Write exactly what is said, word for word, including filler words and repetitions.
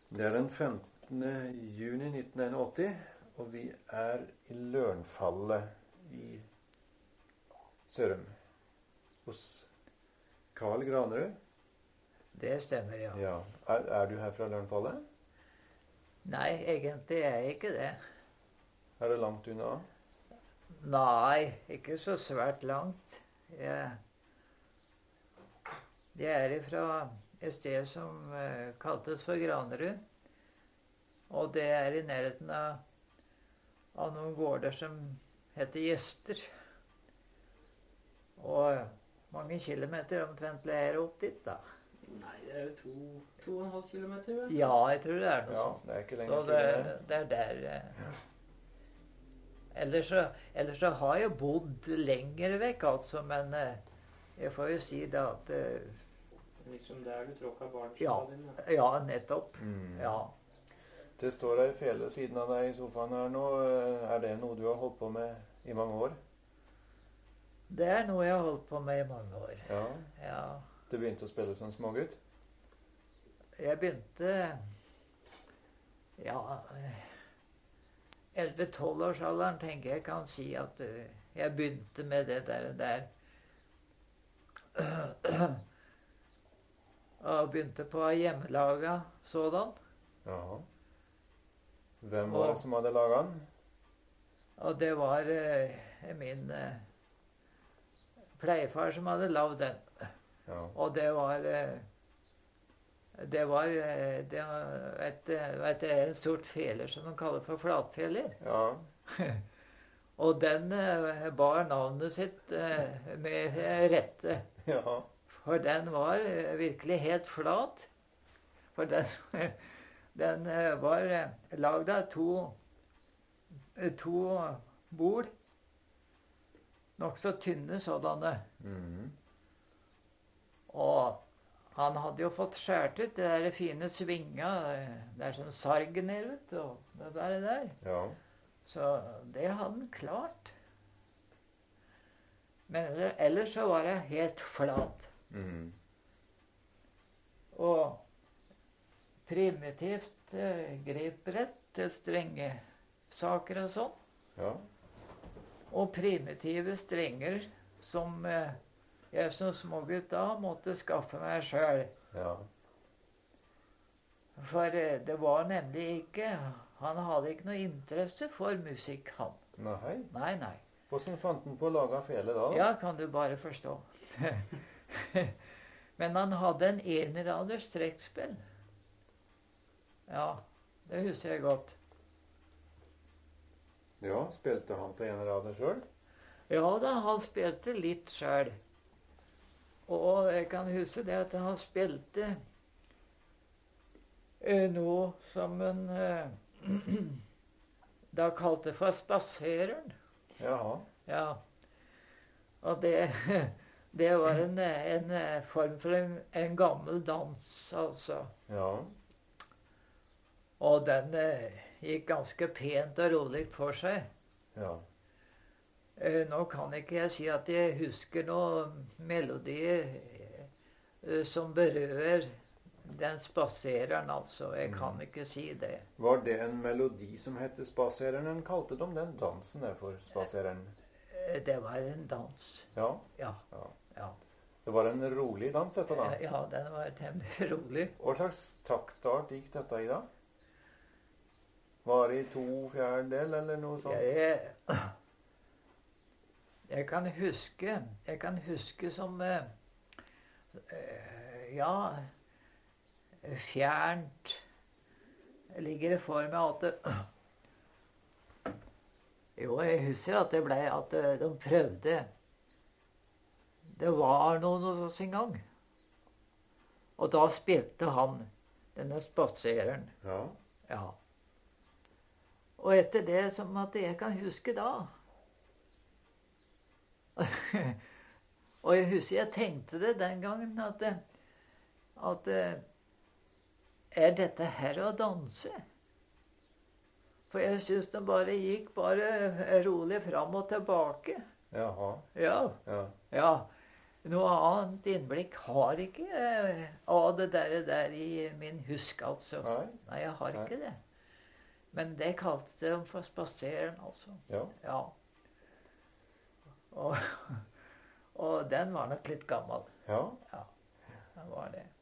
Det er den femtende juni nitten åtti, og vi er i Lørenfallet i Sørum hos Karl Granerud. Det stemmer, ja. Ja. Er, er du her fra Lørenfallet? Nei, egentlig er jeg ikke det. Er det langt unna? Nei, ikke så svært langt. Jeg, jeg er fra et sted som uh, kaltes for Granerud. Og det er i nærheten av, av noen gårder som heter Gjester. Og mange kilometer omtrent ble jeg opp dit, da. Nei, det er jo to, to og en halv kilometer, vel? Ja, jeg tror det er noe Ja, sånt. det er ikke Så lenger det, til det. det er der. Eh. Ellers, så, ellers så har jeg bodd lenger vekk, altså, men eh, jeg får jo si da at eh, Liksom der du tråkka barn. ja, ja, nettopp. Mm. Ja. Det står ei fele siden av deg i sofaen her nå. Er det noe du har holdt på med i mange år? Det er noe jeg har holdt på med i mange år. Ja. Ja. Du begynte å spille som smågutt? Jeg begynte ja elleve-tolv-årsalderen tenker jeg kan si at uh, jeg begynte med det der, der. Og begynte på hjemmelaga sådan. Ja. Hvem var Og- det som hadde laget den? Og det var uh, min uh, pleiefar som hadde lagd den. Ja. Og det var uh, det var, uh, det var et, uh, vet du, en sort feler som de kaller for flatfeler. Ja. Og den uh, bar navnet sitt uh, med rette. Ja. For den var uh, virkelig helt flat. For den, den uh, var uh, lagd av to, uh, to bord. Nokså tynne sådanne. Mhm. Og han hadde jo fått skjært ut det der fine svinga. uh, Det er sånn sarg ned ut, og det der, der. Ja. Så det hadde han klart. Men ellers- ellers så var jeg helt flat. Mhm. Og primitivt eh, grepbrett til strenge saker og sånn. Ja. Og primitive strenger som eh, jeg som smågutt da måtte skaffe meg sjøl. Ja. For eh, det var nemlig ikke Han hadde ikke noe interesse for musikk, han. Nei. Nei, nei. Hvordan fant den på å lage fele da? Ja, kan du bare forstå. Men han hadde en eneraders trekkspill. Ja, det husker jeg godt. Ja, spilte han på en rader selv? Ja da, han spilte litt sjøl. Og jeg kan huske det at han spilte eh, noe som en eh, da kalte for spasereren. Jaha. Ja. Og det, det var en, en form for en, en gammel dans, altså. Ja. Og den eh, gikk ganske pent og rolig for seg. Ja. Eh, nå kan ikke jeg si at jeg husker noen melodier eh, som berører den spasereren, altså. Jeg kan Mm. ikke si det. Var det en melodi som hette Spasereren? En kalte de den dansen der for Spasereren? Eh, det var en dans. Ja. Ja. Ja. Ja, Det var en rolig dans dette da. Eh, ja den var temmelig rolig. Hva slags taktart gikk dette i da? Var det i to fjerdedel eller noe sånt? Jeg, jeg kan huske Jeg kan huske som eh, eh, Ja, fjernt ligger det for meg at det, Jo, jeg husker at det ble at eh, de prøvde Det var noen hos oss en gang. Og da spilte han denne spasereren. Ja. Ja. Og etter det som at jeg kan huske da Og jeg husker jeg tenkte det den gangen at, at er dette her å danse? For jeg synes den bare gikk bare rolig fram og tilbake. Jaha. Ja, Ja. ja. Noe annet innblikk har ikke eh, av det der, der i min husk, altså. Nei. Nei, jeg har Nei. ikke det. Men det kalte de for spaseren, altså. Ja. Ja. Og, og den var nok litt gammel. Ja. Ja, den var det.